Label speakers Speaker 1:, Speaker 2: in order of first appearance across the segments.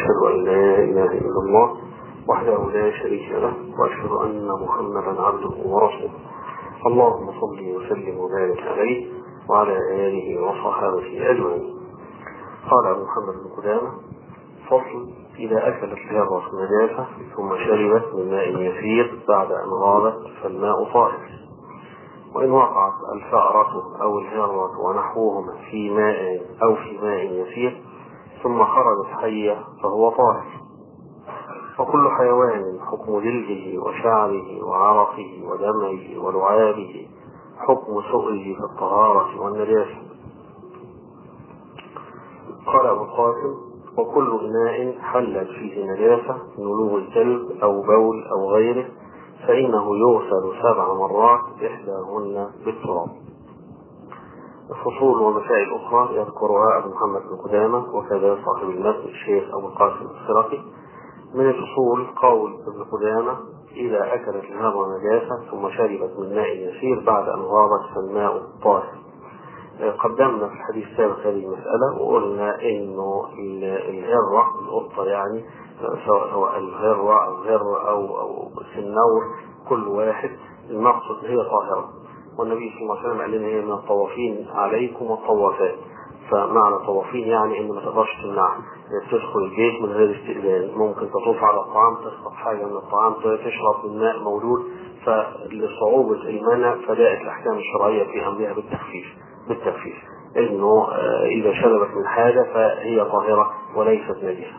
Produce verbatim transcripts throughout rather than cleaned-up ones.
Speaker 1: وأشهد أن لا إله إلا الله وحده لا شريك له وأشهد أن محمدا عبده ورسوله. اللهم صل وسلم وبارك عليه وعلى آله وصحابته أجمعين. قال أبو محمد بن قدامة: فصل: إذا أكلت الهرة نجاسة ثم شربت من ماء يسير بعد أن غابت فالماء طاهر، وإن وقعت الفأرة أو الهرة ونحوهما في ماء أو في ماء يسير ثم خرجت حية فهو طاهر. وكل حيوان حكم جلده وشعره وعرقه ودمه ولعابه حكم سؤله في الطهارة والنجاسة. قال أبو القاسم: وكل إناء حلت فيه نجاسة من ولوغ الكلب أو بول أو غيره فإنه يغسل سبع مرات إحداهن بالتراب. الفصول ومسائل أخرى يذكرها أبو محمد بن قدامة وكذا صاحب المتن الشيخ أبو القاسم السرقي. من الفصول قول ابن قدامة: إذا أكلت الهرة نجاسة ثم شربت من ماء يسير بعد أن غابت فالماء طاهر. قدمنا في الحديث السابق هذه المسألة وقلنا إنه الهرة القطة يعني سواء الهرة أو الهر أو أو السنور كل واحد المقصد هي طاهرة، والنبي صلى الله عليه وسلم قال لنا هي من الطوافين عليكم والطوافات. فمعنى طوافين يعني إن ما تقدرش تمنعها، تدخل البيت من غير استئذان، ممكن تطوف على الطعام تسقط حاجة من الطعام تشرب من ماء موجود، فلصعوبة المنع فجاءت الأحكام الشرعية في أمرها بالتخفيف بالتخفيف إنه إذا شربت من حاجة فهي طاهرة وليست نجسة.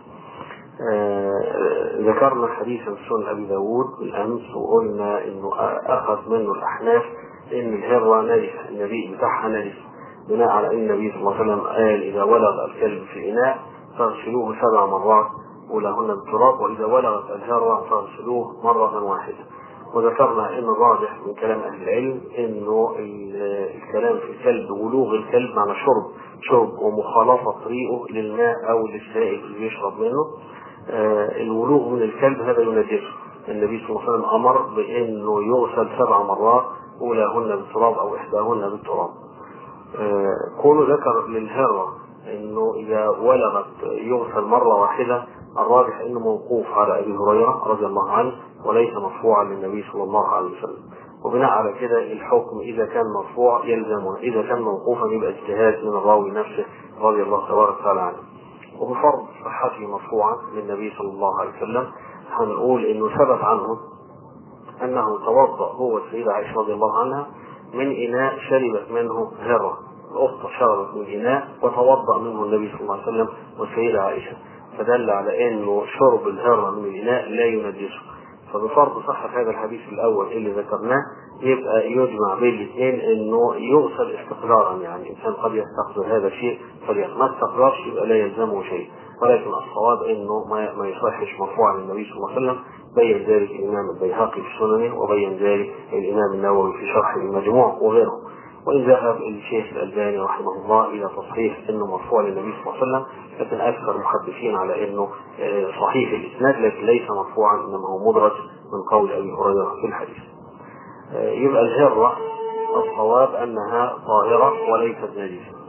Speaker 1: ذكرنا حديثا سنن أبي داود بالأمس وقلنا إنه أخذ منه الأحناف إن الهرة نجسة، النبي بتاعها نجس، بناء على أن النبي صلى الله عليه وسلم قال: إذا ولغ الكلب في إناء فاغسلوه سبع مرات أولاهن بالتراب، وإذا ولغت الهرة فاغسلوه مرة واحدة. وذكرنا إن الراجح من كلام أهل العلم إنه الكلام في الكلب ولوغ الكلب معنى شرب شرب ومخالطة طريقه للماء أو للسائل اللي يشرب منه. الولوغ من الكلب هذا ينجسه، النبي صلى الله عليه وسلم أمر بأنه يغسل سبع مرات أولاهن بالتراب أو إحداهن بالتراب. كونه ذكر للهرة إنه إذا ولغت يغسل مرة واحدة، الراجح إنه موقوف على أبي هريرة رضي الله عنه وليس مرفوعا للنبي صلى الله عليه وسلم. وبناء على كده الحكم إذا كان مرفوع يلزمه، إذا كان موقوفا يبقى اجتهاد من الراوي نفسه رضي الله تبارك وتعالى عنه. وبفرض صحته مرفوعا للنبي صلى الله عليه وسلم هنقول إنه ثبت عنه أنه توضأ هو السيدة عائشة رضي الله عنها من إناء شربت منه هرة، القطة شربت من إناء وتوضأ منه النبي صلى الله عليه وسلم والسيدة عائشة، فدل على أنه شرب الهرة من الإناء لا ينجسه. فبفرض صحة هذا الحديث الأول اللي ذكرناه يبقى يجمع بين الاثنين أنه يغسل استقرارا، يعني الإنسان قد يستقدر هذا الشيء فلما استقرارش يبقى لا يلزمه شيء، ولكن الصواب أنه ما يصحش مرفوعا للنبي صلى الله عليه وسلم. بين ذلك الإمام البيهقي في سننه وبين ذلك الإمام النووي في شرح المجموع وغيره. وإن ذهب الشيخ الألباني رحمه الله إلى تصحيح أنه مرفوع للنبي صلى الله عليه وسلم، لكن أكثر المحدثين على أنه صحيح الإسناد لكن ليس مرفوعا إنما هو مدرج من قول أبي هريرة في الحديث. يبقى الهرة الصواب أنها طاهرة وليست نجسة.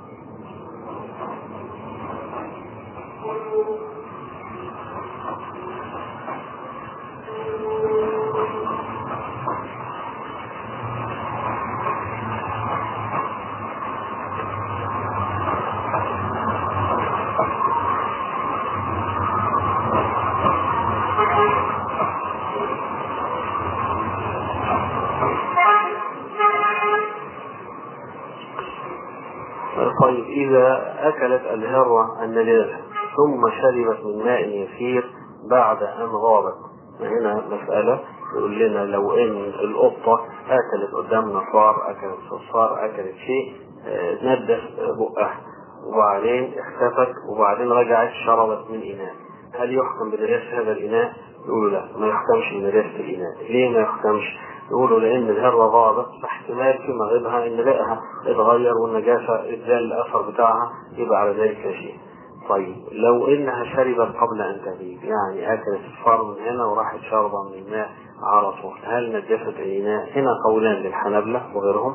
Speaker 1: طيب إذا أكلت الهرة النجاسة ثم شربت من ماء يسير بعد أن غابت، هنا مسألة يقول لنا لو إن القطة أكلت قدامنا صار أكلت صار أكلت شيء ندس بقها وبعدين اختفت وبعدين رجعت شربت من إناء، هل يحكم بنجاسة هذا الإناء؟ يقولوا لا، ما يحكمش بنجاسة الإناء. ليه ما يحكمش؟ يقولوا لأن الهرة غابت فاحتمال في مغيبها إن لقاها اتغير والنجاسة اتزال الأثر بتاعها يبقى على ذلك شيء. طيب لو إنها شربت قبل أن تغيب، يعني أكلت الفار من هنا وراحت شربة من الماء على طول، هل نجست الإناء؟ هنا قولان للحنابلة وغيرهم.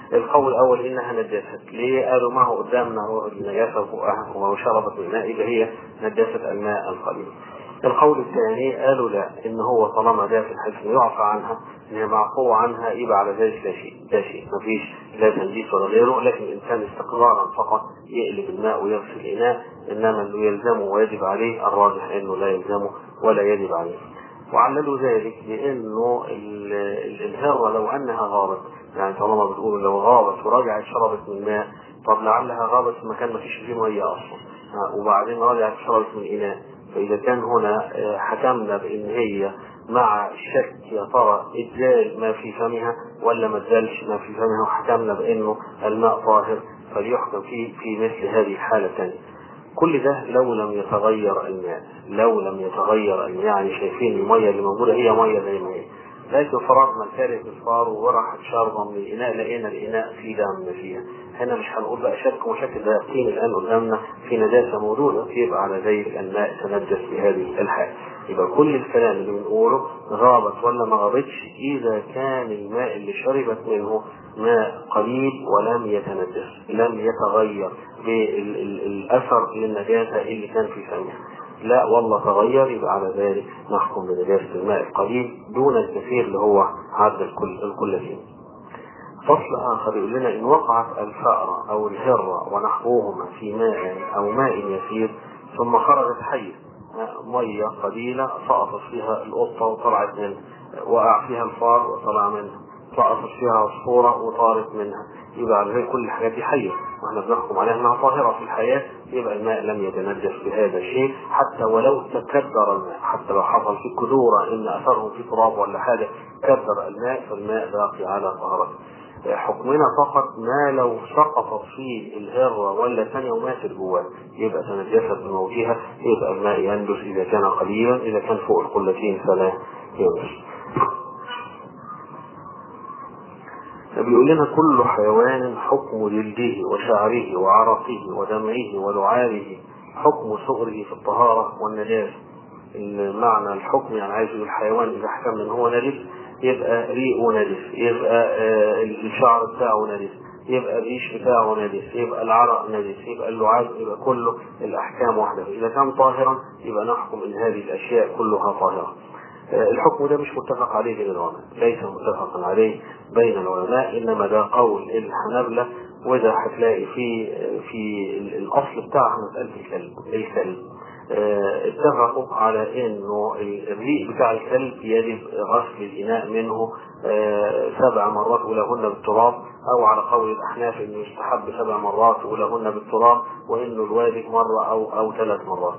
Speaker 1: القول الأول إنها نجاسة. ليه؟ قالوا ما هو قدامنا هو النجاسة وهو شربت من الماء يبقى هي نجاسة الماء القليل. القول الثاني قالوا لا، إن هو طالما ده في الحديث يعفى عنها، إن معفو عنها، يبقى على ذلك لا شيء لا شيء مفيش لا تنجيس ولا غيره، لكن الإنسان استقرارا فقط يقلب الماء ويغسل الإناء، إنما اللي يلزمه ويجب عليه الراجح إنه لا يلزمه ولا يجب عليه. وعللوا ذلك بأنه الهرة لو أنها غابت، يعني طالما بتقول لو غابت ورجعت شربت من الماء، طب لعلها غابت في مكان ما فيش فيه مية أصلا وبعدين رجعت شربت من إناء، فإذا كان هنا حكمنا بأن هي مع الشك يا ترى اتزال ما في فمها ولا ما اتزالش ما في فمها، وحكمنا بأنه الماء طاهر، فليحكم فيه في مثل هذه الحالة الثانية. كل ده لو لم يتغير الماء، لو لم يتغير الماء، يعني شايفين المية اللي موجودة هي مية زي ما هي، لكن فرضنا الكارث اصفار وراحت شاربة من الإناء، لقينا الإناء فيه دم فيها، هنا مش هنقول بقى شك وشك، ده يقين الآن قدامنا في نجاسة موجودة، يبقى على ذلك الماء تنجس بهذه الحال. يبقى كل الكلام اللي بنقوله غابت ولا ما غابتش إذا كان الماء اللي شربت منه ماء قليل ولم يتنجس، لم يتغير بالأثر للنجاسة اللي كان في فمها. لا والله تغير، يبقى على ذلك نحكم بنجاسة الماء القليل دون الكثير اللي هو عد الكل الكل فيه. فصل آخر يقول لنا إن وقعت الفأرة أو الهرة ونحوهما في ماء أو ماء يسير ثم خرجت حية، مية قليلة سقطت فيها القطة وطلعت منها، وقع فيها الفار وطلع منها، سقطت فيها عصفورة وطارت منها، يبقى على ذلك كل الحاجات دي حية واحنا بنحكم عليها انها طاهرة في الحياة، يبقى الماء لم يتنجس بهذا الشيء حتى ولو تكدر الماء، حتى لو حصل في كدورة ان اثرهم في تراب ولا حاجة كدر الماء، فالماء باقي على طهارته. حكمنا فقط ما لو سقطت فيه الهرة ولا ثانية وماتت جواه، يبقى تنجست بموتها، يبقى الماء ينجس إذا كان قليلا، إذا كان فوق القلتين فلا ينجس. بيقول لنا كل حيوان حكم جلده وشعره وعرقه ودمعه ولعابه حكم صغره في الطهارة والنجاسة. المعنى الحكم يعني عايز الحيوان إذا حكم ان هو نجس يبقى ريقه نجس، يبقى آه الشعر بتاعه نجس، يبقى الريش بتاعه نجس، يبقى العرق نجس، يبقى اللعاب، يبقى كله الأحكام واحدة. إذا كان طاهرا يبقى نحكم ان هذه الأشياء كلها طاهرة. آه الحكم ده مش متفق عليه بين العلماء، ليس متفق عليه بين العلماء، إنما ده قول الحنابلة، وده هتلاقي في في الأصل بتاعها مسألة الكلب. الكلب اه اتفقوا على انه الريق بتاع الكلب يجب غسل الاناء منه اه سبع مرات ولهن بالتراب، او على قول الاحناف انه يستحب سبع مرات ولهن بالتراب، وانه الواجب مرة او او ثلاث مرات.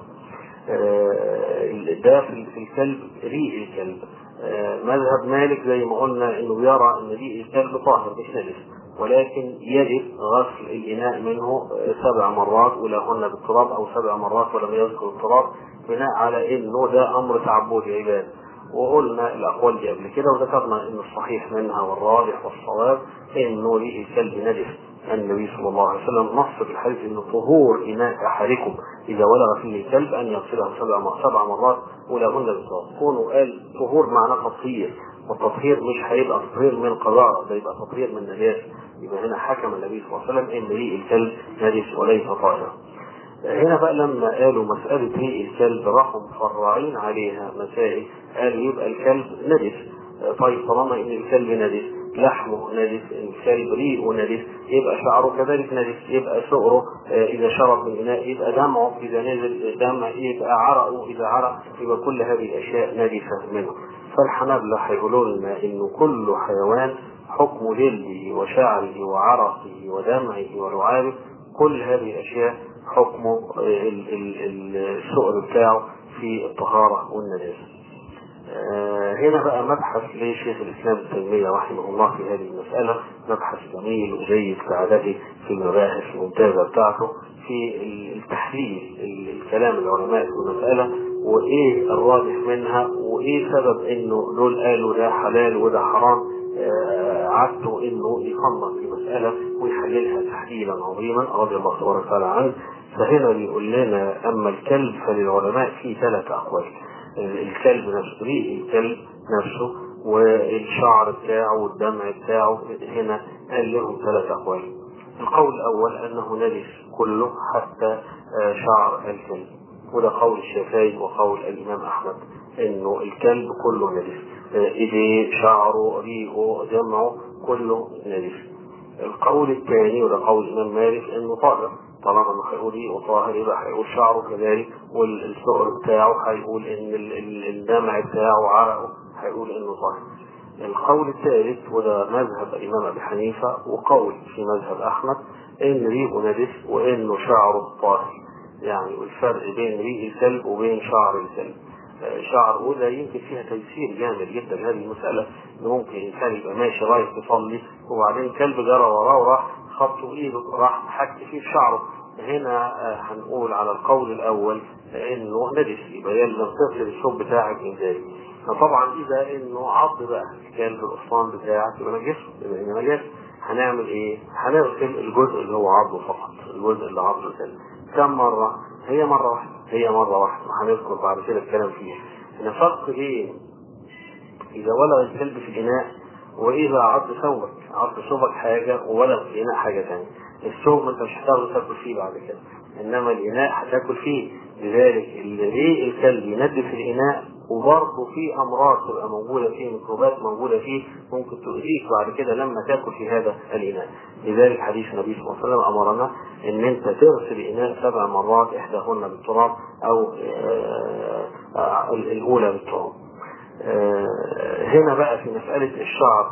Speaker 1: اه ده في الكلب ريق الكلب. اه مذهب مالك زي ما قلنا انه يرى ان ريق الكلب طاهر مش نجس، ولكن يجب غسل الإناء منه سبع مرات ولهن بالتراب أو سبع مرات ولم يذكر التراب، بناء على إنه ده أمر تعبدي عباد. وقلنا الأقوال دي قبل كده وذكرنا إن الصحيح منها والراجح والصواب إنه ريق الكلب نجس. النبي صلى الله عليه وسلم نص في الحديث إن طهور إناء أحدكم إذا ولغ فيه الكلب أن يغسله سبع سبع مرات ولهن بالتراب. كونه قال طهور معناه تطهير، والتطهير مش هيبقى تطهير من قذارة، ده يبقى تطهير من نجاسة. يبقى هنا حكم النبي صلى الله عليه وسلم ان ريق الكلب نجس وليس طاهرا. هنا بقى لما قالوا مسألة ريق الكلب راحوا مفرعين عليها مسائل، قالوا يبقى الكلب نجس. طيب طالما ان الكلب نجس، لحمه نجس، الكلب ريقه نجس، يبقى شعره كذلك نجس، يبقى سؤره اذا شرب من اناء، يبقى دمعه اذا نزل دمع، يبقى عرقه اذا عرق، يبقى كل هذه الاشياء نجسة منه. فالحنابلة هيقولوا لنا انه كل حيوان حكم جلده وشعره وعرقه ودمعه ولعابه، كل هذه الاشياء حكم السؤر بتاعه في الطهارة والنجاسة. هنا بقى مبحث لشيخ الإسلام ابن تيمية رحمه الله في هذه المسألة، مبحث جميل وجيد كعادته في المباحث الممتازة بتاعته في التحليل الكلام العلماء في المسألة، وإيه الراجح منها، وإيه سبب إنه دول قالوا ده حلال وده حرام. عدته إنه يخلص في مسألة ويحللها تحليلا عظيما رضي الله تبارك وتعالى عنه. فهنا بيقول لنا أما الكلب فللعلماء فيه ثلاث أقوال. الكلب نفسه، ريق الكلب نفسه والشعر بتاعه والدمع بتاعه. هنا قال لهم ثلاث أقوال. القول الأول أنه نجس كله حتى شعر الكلب، وده قول الشافعي وقول الإمام أحمد إنه الكلب كله نجس، إيديه شعره ريقه دمعه كله نجس. القول الثاني وده قول الإمام مالك إنه طاهر، طالما إنه هيقول ريقه طاهر يبقى هيقول شعره كذلك، والسؤر بتاعه هيقول إن الدمع بتاعه وعرقه هيقول إنه طاهر. القول الثالث وده مذهب الإمام أبي حنيفة وقول في مذهب أحمد إن ريقه نجس وإنه شعره طاهر. يعني الفرق بين ريق الكلب وبين شعر الكلب شعر، وده يمكن فيها تيسير جامد جدا هذه المسألة. ممكن إنسان يبقى ماشي رايح يصلي وبعدين كلب جرى وراه وراح خبطه إيده راح حك فيه في شعره. هنا هنقول على القول الأول إنه نجس، يبقى يلزم تغسل الثوب بتاعك من ذلك. فطبعا إذا إنه عض بقى كلب الأسطان بتاعك يبقى نجس، يبقى نجس. هنعمل إيه؟ هنغسل الجزء اللي هو عضه فقط، الجزء اللي عضه الكلب. كم مرة؟ هي مرة واحدة، هي مرة واحدة، وهنذكر بعد كده الكلام فيها. نفرق بين إذا ولغ الكلب في الإناء وإذا عض ثوبك. عض ثوبك حاجة وولغ في الإناء حاجة ثانية. الثوب أنت مش هتقدر تاكل فيه بعد كده، إنما الإناء هتاكل فيه. لذلك اللي الكلب ينظف الإناء وبرضه في أمراض تبقى موجودة فيه، ميكروبات موجودة فيه ممكن تؤذيك بعد كده لما تاكل في هذا الإناء. لذلك حديث النبي صلى الله عليه وسلم أمرنا إن أنت تغسل الإناء سبع مرات، إحداهن بالتراب أو الأولى بالتراب. هنا بقى في مسألة الشعر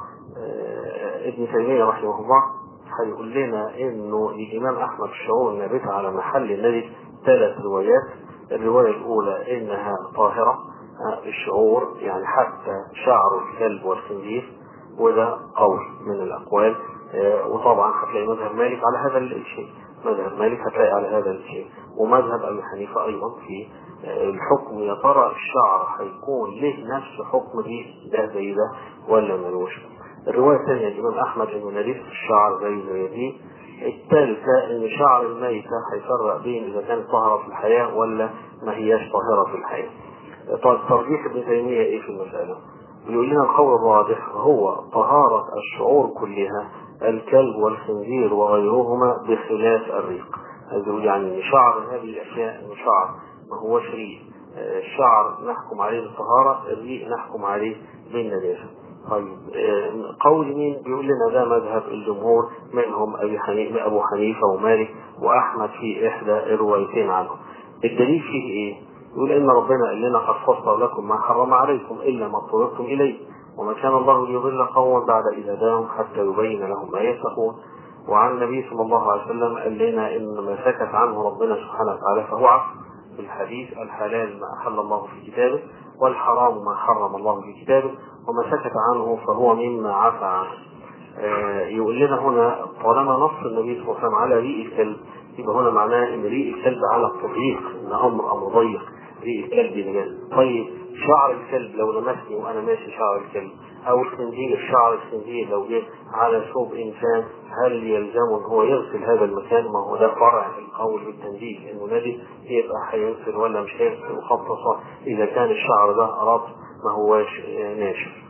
Speaker 1: ابن تيمية رحمه الله هيقول لنا إنه الإمام أحمد الشعور نبت على محل النجس ثلاث روايات. الرواية الأولى إنها طاهرة الشعور، يعني حتى شعر الكلب والخنزير، وده قول من الأقوال. وطبعا هتلاقي مذهب مالك على هذا الشيء، مذهب مالك هتلاقي على هذا الشيء، ومذهب أبي حنيفة أيضا في الحكم. يا ترى الشعر هيكون له نفس حكم دي ده زي ده ولا ملوش؟ الرواية الثانية الإمام أحمد إنه نجس الشعر زي زي دي. الثالثة إن شعر الميتة هيفرق بين إذا كانت طاهرة في الحياة ولا ما هياش طاهرة في الحياة. طيب ترجيح ابن تيمية إيه في المسألة؟ بيقول لنا القول الراجح هو طهارة الشعور كلها، الكلب والخنزير وغيرهما بخلاف الريق. يعني شعر هذه الأشياء إنه شعر ما هو ريق. الشعر نحكم عليه بالطهارة، الريق نحكم عليه بالنجاسة. طيب قول مين؟ بيقول لنا ده مذهب الجمهور، منهم أبي حنيفة أبو حنيفة ومالك وأحمد في إحدى الروايتين عنهم. الدليل فيه إيه؟ يقول إن ربنا قال لنا قد فصل لكم ما حرم عليكم إلا ما اضطررتم إليه، وما كان الله ليضل قوما بعد إذ هداهم حتى يبين لهم ما يتقون. وعن النبي صلى الله عليه وسلم قال لنا إن ما سكت عنه ربنا سبحانه وتعالى فهو عفو. في الحديث الحلال ما أحل الله في كتابه والحرام ما حرم الله في كتابه وما سكت عنه فهو مما عفى عنه. آه يقول لنا هنا طالما نص النبي صلى الله عليه وسلم على ريق الكلب يبقى هنا معناه ان ريق الكلب على التضييق، ان امر امر ضيق، ريق الكلب نجاسة. طيب شعر الكلب لو لمسني وانا ماشي شعر الكلب، او الخنزير شعر الخنزير لو جه على ثوب انسان، هل يلزمه ان هو يغسل هذا المكان؟ ما هو ده فرع القول بالتنزيه انه نجس، يبقى هيغسل ولا مش هيغسل؟ وخاصة اذا كان الشعر ده رطب ما هواش ناشف.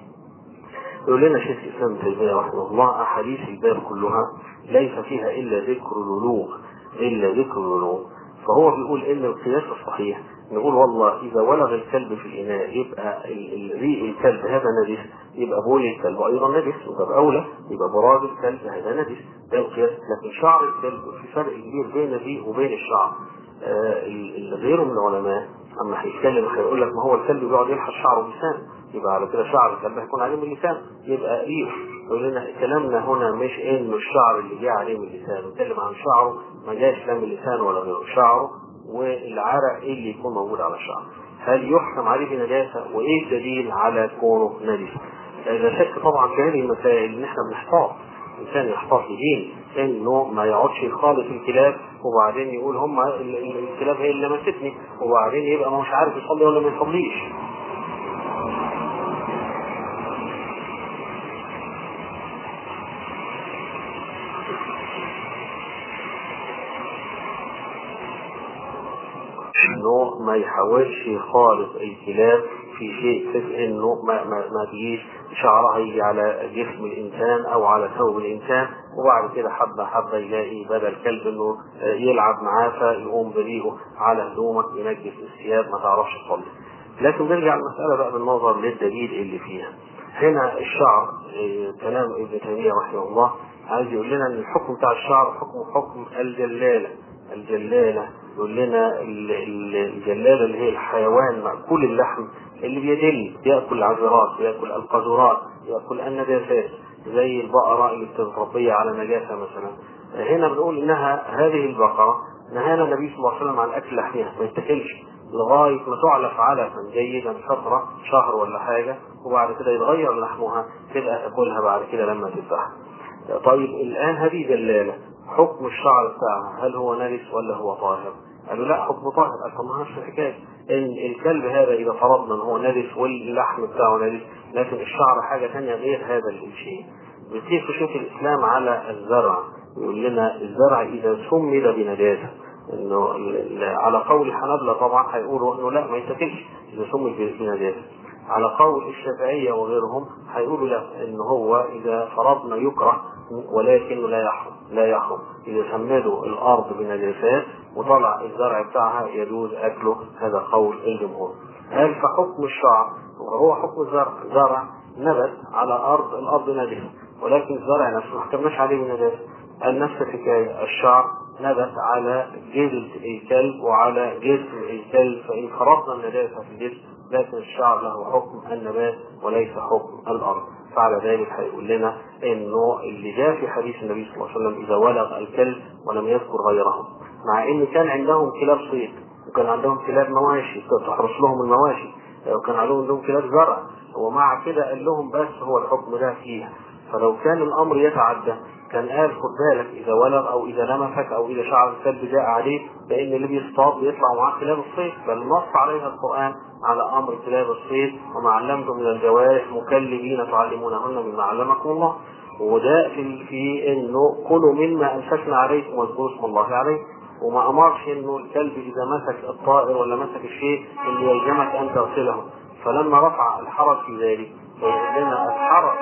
Speaker 1: يقول لنا شيخ الإسلام ابن تيمية رحمه الله أحاديث الباب كلها ليس فيها إلا ذكر الولوغ، إلا ذكر الولوغ. فهو بيقول إن القياس الصحيح نقول والله إذا ولغ الكلب في الإناء يبقى ريق الكلب هذا نجس، يبقى بول الكلب أيضا نجس، وطب أولى يبقى براج الكلب هذا نجس، ده القياس. لكن شعر الكلب في فرق كبير بين الريق وبين الشعر. آه غيره من العلماء أما هيتكلم هيقول لك ما هو الكلب بيقعد يلحس شعره بلسانه، يبقى على كده شعر الكلب هيكون عليه من اللسان، يبقى ريق. يقول لنا كلامنا هنا مش انه الشعر اللي جه عليه من اللسان، نتكلم عن شعره ما جاش لا من اللسان ولا غيره، شعره والعرق ايه اللي يكون موجود على الشعر، هل يحكم عليه بنجاسه؟ وايه الدليل على كونه نجس؟ اذا شك طبعا في هذه المسائل ان احنا بنحتاط، الانسان يحتاط لدين انه ما يقعدش يخالط الكلاب وبعدين يقول هم الكلاب هي اللي لمستني، وبعدين يبقى ما مش عارف يصلي ولا ما يصليش. انه ما يحاولش يخالط الكلاب في شيء في انه ما ما, ما تجيش شعرها يجي على جسم الانسان او على ثوب الانسان، وبعد كده حبه حبه يلاقي بدل كلب انه يلعب معاه فيقوم بريقه على هدومك ينجس الثياب ما تعرفش تصلي. لكن نرجع المساله بقى بالنظر للدليل اللي فيها. هنا الشعر كلام ابن تيميه رحمه الله عايز يقول لنا ان الحكم بتاع الشعر حكم حكم الجلاله. الجلاله يقول لنا الجلاله اللي هي الحيوان مأكول اللحم اللي بيدل يأكل العذرات يأكل القذورات يأكل النجاسات زي البقرة اللي بتتربية على نجاسة مثلا. هنا بنقول انها هذه البقرة نهانا النبي صلى الله عليه وسلم عن اكل لحمها، ما يتاكلش لغاية ما تعلف علفا جيدا فترة شهر ولا حاجة، وبعد كده يتغير لحمها تبقى تاكلها بعد كده لما تذبحها. طيب الآن هذه جلالة حكم الشعر بتاعها هل هو نجس ولا هو طاهر؟ قالوا لا حكم طاهر. قال ما هوش الحكاية ان الكلب هذا اذا فرضنا ان هو نجس واللحم بتاعه نجس، لكن الشعر حاجة ثانية غير هذا الشيء. بكيف شوف الاسلام على الزرع يقول لنا الزرع اذا سمد بنجاسة، انه على قول الحنابلة طبعا هيقولوا انه لا ما يتاكلش اذا سمد بنجاسة. على قول الشافعية وغيرهم هيقولوا لا ان هو اذا فرضنا يكره ولكن لا يحرم لا يحرم اذا سمدوا الارض بنجاسات وطلع الزرع بتاعها يجوز اكله. هذا قول الجمهور. قال فحكم الشعر وهو حكم الزرع، زرع نبت على ارض الارض نجسة ولكن الزرع نفسه ما حكمناش عليه بنجاسة. قال نفس الحكاية الشعر نبت على جلد الكلب وعلى جسم الكلب، فإن فرضنا النجاسة في الجسم لكن الشعر له حكم النبات وليس حكم الأرض. فعلى ذلك هيقول لنا انه اللي جاء في حديث النبي صلى الله عليه وسلم اذا ولغ الكلب ولم يذكر غيرهم، مع ان كان عندهم كلاب صيد وكان عندهم كلاب مواشي تحرس لهم المواشي وكان عندهم كلاب زرع، ومع كده قال لهم بس هو الحكم ده فيها. فلو كان الامر يتعدى كان قال خد بالك اذا ولغ او اذا لمسك او اذا شعر الكلب جاء عليه، لان اللي بيصطاد بيطلع معاه كلاب الصيد، بل نص عليها القران على امر كلاب الصيد وما علمتم من الجوارح مكلبين تعلمونهن مما علمكم الله. وده في, في انه كلوا مما امسكنا عليكم واذكروا اسم الله عليه، وما امرش انه الكلب اذا مسك الطائر ولا مسك الشيء اللي يلزمك ان تغسله. فلما رفع الحرج في ذلك لنا الحرج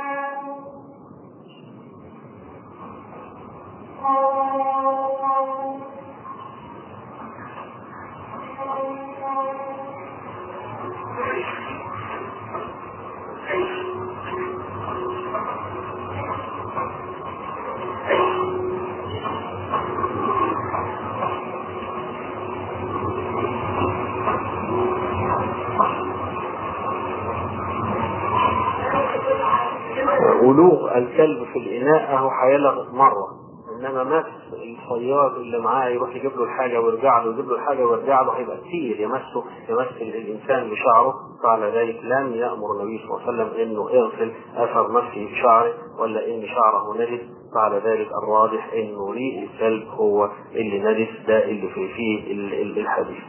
Speaker 1: ولوغ الكلب في الإناء هو هيلغ مرة، إنما مس الصياد اللي معاه يروح يجيب له الحاجة ويرجع له يجيب له الحاجة ويرجع له هيبقى كتير يمسه يمس الإنسان بشعره. فعلى ذلك لم يأمر النبي صلى الله عليه وسلم إنه يغسل أثر مس شعره ولا إن شعره نجس. فعلى ذلك الراجح إنه ريق الكلب هو اللي نجس، ده اللي في فيه الحديث.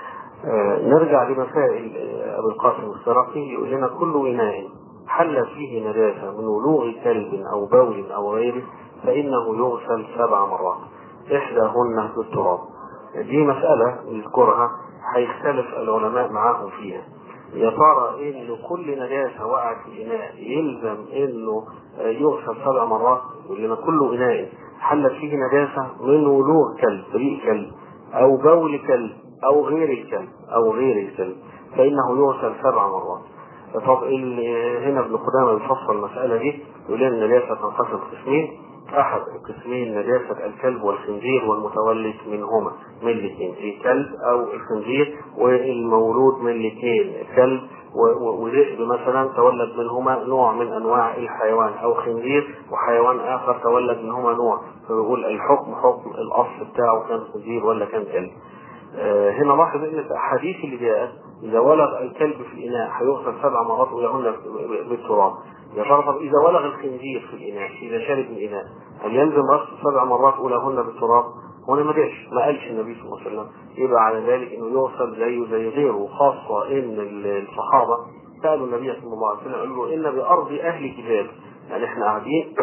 Speaker 1: آه نرجع لمسائل أبو القاسم السرقي يقول لنا كل إناء حل فيه نجاسة من ولوغ كلب أو بول أو غيره فإنه يغسل سبع مرات إحداهن بالتراب. دي مسألة نذكرها هيختلف العلماء معاهم فيها. يا ترى إن كل نجاسة وقعت في الإناء يلزم إنه يغسل سبع مرات؟ يقول لنا كل إناء حل فيه نجاسة من ولوغ كلب ريق كلب أو بول كلب أو غير الكلب أو غير الكلب فإنه يغسل سبع مرات. طب هنا ابن قدامة بيفصل المسألة دي يقول لنا النجاسة تنقسم قسمين. أحد القسمين نجاسة الكلب والخنزير والمتولد منهما من الاثنين، الكلب أو الخنزير والمولود من الاثنين، الكلب وذئب مثلا تولد منهما نوع من أنواع الحيوان، أو خنزير وحيوان آخر تولد منهما نوع، فبيقول الحكم حكم الأصل بتاعه كان خنزير ولا كان كلب. آه هنا لاحظ ان الاحاديث اللي جاءت اذا ولغ الكلب في الاناء هيغسل سبع مرات ويهن بالتراب. يا ترى طب اذا ولغ الخنزير في الاناء اذا شرب من الاناء هل يلزم غسل سبع مرات ولهن بالتراب؟ هنا ما جاش ما قالش النبي صلى الله عليه وسلم. يبقى على ذلك انه يغسل زيه زي غيره، خاصه ان الصحابه سالوا النبي صلى الله عليه وسلم قالوا له ان بارض اهل كتاب، يعني احنا قاعدين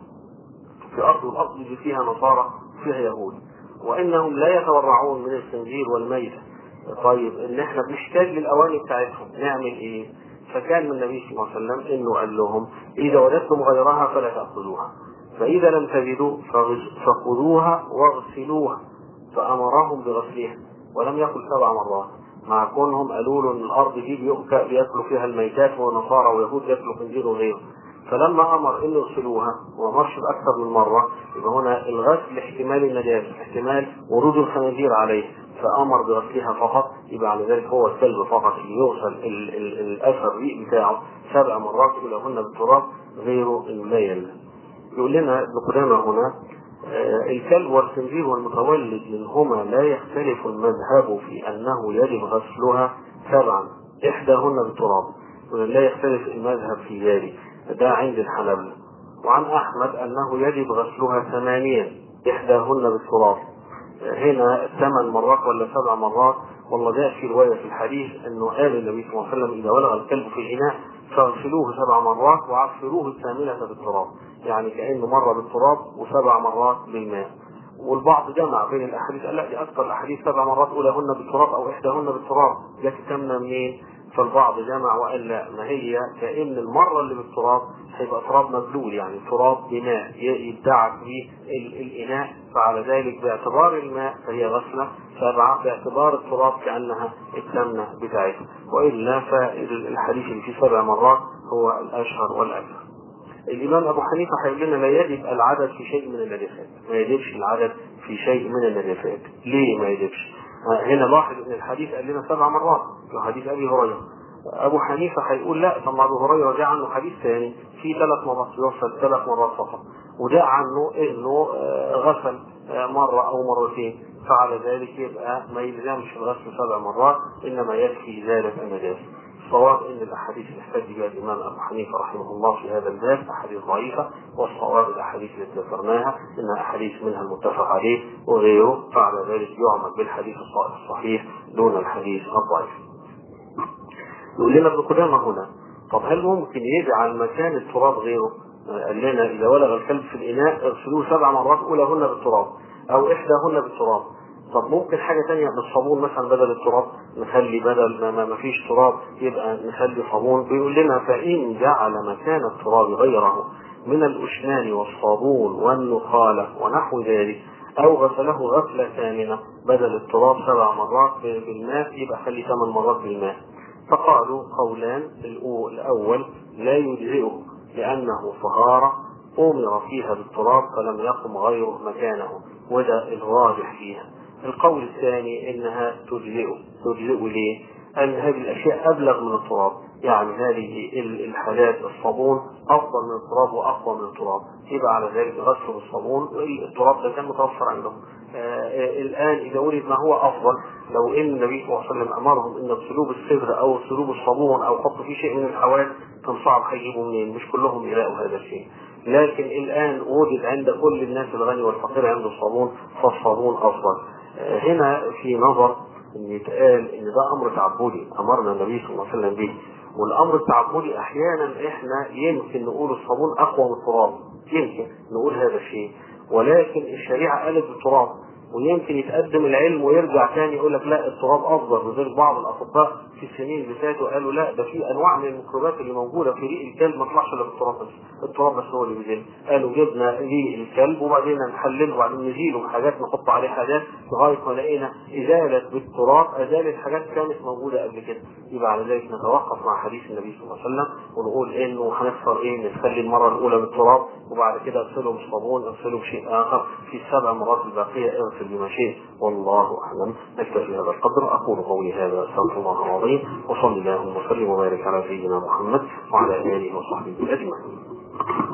Speaker 1: في ارض الارض اللي فيها نصارى وفيها يهود وانهم لا يتورعون من الخنزير والميتة. طيب ان احنا بنحتاج للاواني بتاعتهم نعمل ايه؟ فكان من النبي صلى الله عليه وسلم انه قال لهم اذا وجدتم غيرها فلا تاخذوها، فاذا لم تجدوا فخذوها واغسلوها، فامرهم بغسلها ولم يقل سبع مرات، مع كونهم قالوا له ان الارض دي بياكلوا فيها الميتات ونصارى ويهود ياكلوا خنزير وغيره، فلما امر ان يغسلوها ومرش باكثر من مره يبقى هنا الغسل احتمال النجاسه، احتمال ورود الخنازير عليه، فامر بغسلها فقط، يبقى على ذلك هو الكلب فقط اللي يغسل الاثر الريق بتاعه سبع مرات الهن بالتراب، غيره انه لا يلزم. يقول لنا ابن قدامه هنا آه الكلب والخنزير والمتولد منهما لا يختلف المذهب في انه يجب غسلها سبعا احداهن بالتراب، لا يختلف المذهب في ذلك، ده عند الحنابلة. وعن احمد انه يجب غسلها ثمانيا احداهن بالتراب، هنا ثمان مرات ولا سبع مرات، والله ده في روايه في الحديث انه قال النبي صلى الله عليه وسلم اذا ولغ الكلب في الاناء فاغسلوه سبع مرات وعفروه الثامنه بالتراب، يعني كانه مره بالتراب وسبع مرات بالماء. والبعض جمع بين الاحاديث، قال لا دي اكثر الاحاديث سبع مرات اولاهن بالتراب او احداهن بالتراب، لكن تمنى منين؟ فالبعض جمع وقال لا، ما هي كأن المرة اللي بالتراب هيبقى تراب مبلول، يعني تراب بماء يدعك به الإناء، فعلى ذلك باعتبار الماء فهي غسلة سبعة، باعتبار التراب كأنها التمنة بتاعتها، وإلا فالحديث اللي فيه سبع مرات هو الأشهر والأكثر. الإمام أبو حنيفة هيقول لنا لا يجب العدد في شيء من النجاسات، ما يجبش العدد في شيء من النجاسات. ليه ما يجبش؟ هنا لاحظ ان الحديث قال لنا سبع مرات في حديث ابي هريره، ابو حنيفه هيقول لا، طب ابو هريره جاء عنه حديث ثاني في ثلاث مرات يوصل ثلاث مرات فقط، وجاء عنه انه غسل مره او مرتين، فعلى ذلك يبقى ما يلزمش الغسل سبع مرات، انما يكفي ازاله النجاسه. الصواب ان الاحاديث اللي احتج بها الامام ابو حنيفه رحمه الله في هذا الباب احاديث ضعيفه، والصواب الاحاديث التي ذكرناها انها احاديث منها المتفق عليه وغيره، فعلى ذلك يعمل بالحديث الصحيح دون الحديث الضعيف. يقول لنا ابن قدامه هنا طب هل ممكن يجعل مكان التراب غيره؟ قال لنا اذا ولغ الكلب في الاناء اغسلوه سبع مرات اولاهن بالتراب او احداهن بالتراب، طب ممكن حاجة تانية بالصابون مثلا بدل التراب، نخلي بدل ما ما فيش تراب يبقى نخلي صابون. بيقول لنا فإن جعل مكان التراب غيره من الأشنان والصابون والنخالة ونحو ذلك، أو غسله غسلة كاملة بدل التراب سبع مرات بالماء يبقى خلي ثمان مرات بالماء. فقالوا قولان، الأول لا يجزئه لأنه طهارة أمر فيها بالتراب فلم يقم غيره مكانه، وده الراجح فيها. القول الثاني انها تجزئه. تجزئه ليه؟ ان هذه الاشياء ابلغ من التراب، يعني هذه الحالات الصابون افضل من التراب واقوى من التراب، يبقى على ذلك غسل الصابون والتراب ده كان متوفر عندهم. آه الان اذا ولد ما هو افضل، لو ان النبي صلى الله عليه وسلم امرهم ان يغسلوه بالصبر او يغسلوه بالصابون او يحطوا فيه شيء من الحواس، كان صعب هيجيبوا منين؟ مش كلهم يلاقوا هذا الشيء. لكن الان وجد عند كل الناس الغني والفقير عنده الصابون، فالصابون افضل. هنا في نظر ان يتقال ان ده امر تعبدي امرنا النبي صلى الله عليه وسلم به، والامر التعبدي احيانا احنا يمكن نقول الصابون اقوى من التراب، يمكن نقول هذا الشيء، ولكن الشريعه قالت بالتراب، ويمكن يتقدم العلم ويرجع تاني يقول لك لا التراب افضل. وذلك بعض الاطباء في السنين اللي فاتوا قالوا لا ده في انواع من الميكروبات اللي موجوده في ريق الكلب ما طلعش الا بالتراب بس، التراب بس هو اللي بيزيل. قالوا جبنا ريق الكلب وبعدين نحلله وبعدين نزيله بحاجات نحط عليه حاجات لغايه ما لقينا ازاله بالتراب ازالت حاجات كانت موجوده قبل كده. يبقى على ذلك نتوقف مع حديث النبي صلى الله عليه وسلم ونقول انه هنختار ايه؟ نخلي المره الاولى بالتراب وبعد كده اغسله بالصابون، اغسله بشيء اخر، في السبع مرات الباقيه اغسل بما شئت، والله اعلم. نكتفي هذا القدر، اقول قولي هذا استغفر الله العظيم، وصلى الله وسلم وبارك على سيدنا محمد وعلى اله وصحبه اجمعين.